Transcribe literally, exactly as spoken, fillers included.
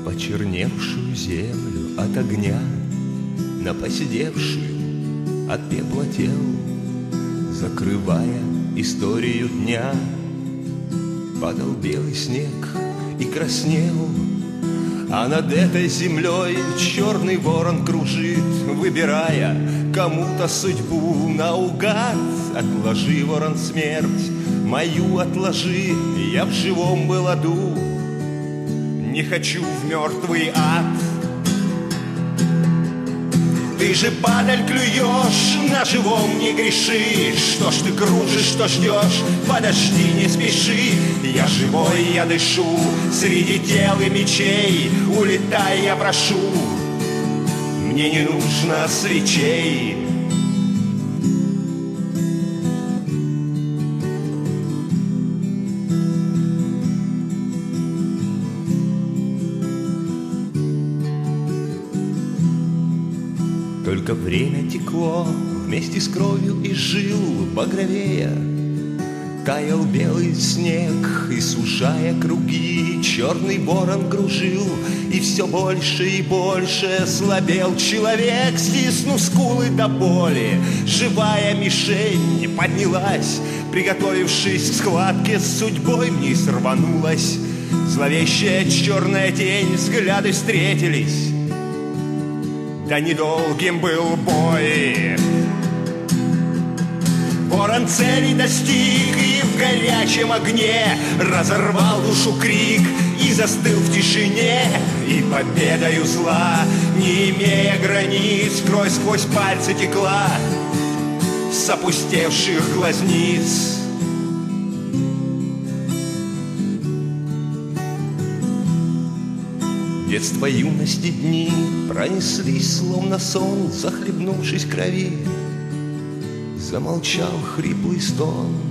почерневшую землю от огня, на поседевшую от пепла тел, закрывая историю дня. Падал белый снег и краснел, а над этой землей черный ворон кружит, выбирая кому-то судьбу наугад. Отложи, ворон, смерть мою отложи, я в живом был аду, не хочу в мертвый ад. Ты же, падаль, клюешь, на живом не греши. Что ж ты кружишь, что ждешь, подожди, не спеши. Я живой, я дышу, среди тел и мечей. Улетай, я прошу, мне не нужно свечей. Только время текло вместе с кровью и жил багровея. Таял белый снег, и, сужая круги, черный ворон кружил, и все больше и больше слабел человек, стиснув скулы до боли. Живая мишень поднялась, приготовившись к схватке с судьбой, вниз рванулась зловещая черная тень. Взгляды встретились, да недолгим был бой. Ворон цели достиг и в горячем огне разорвал душу крик и застыл в тишине. И победою зла, не имея границ, кровь сквозь пальцы текла с опустевших глазниц. Детство, юности дни пронеслись, словно сон, захлебнувшись крови. Замолчал хриплый стон,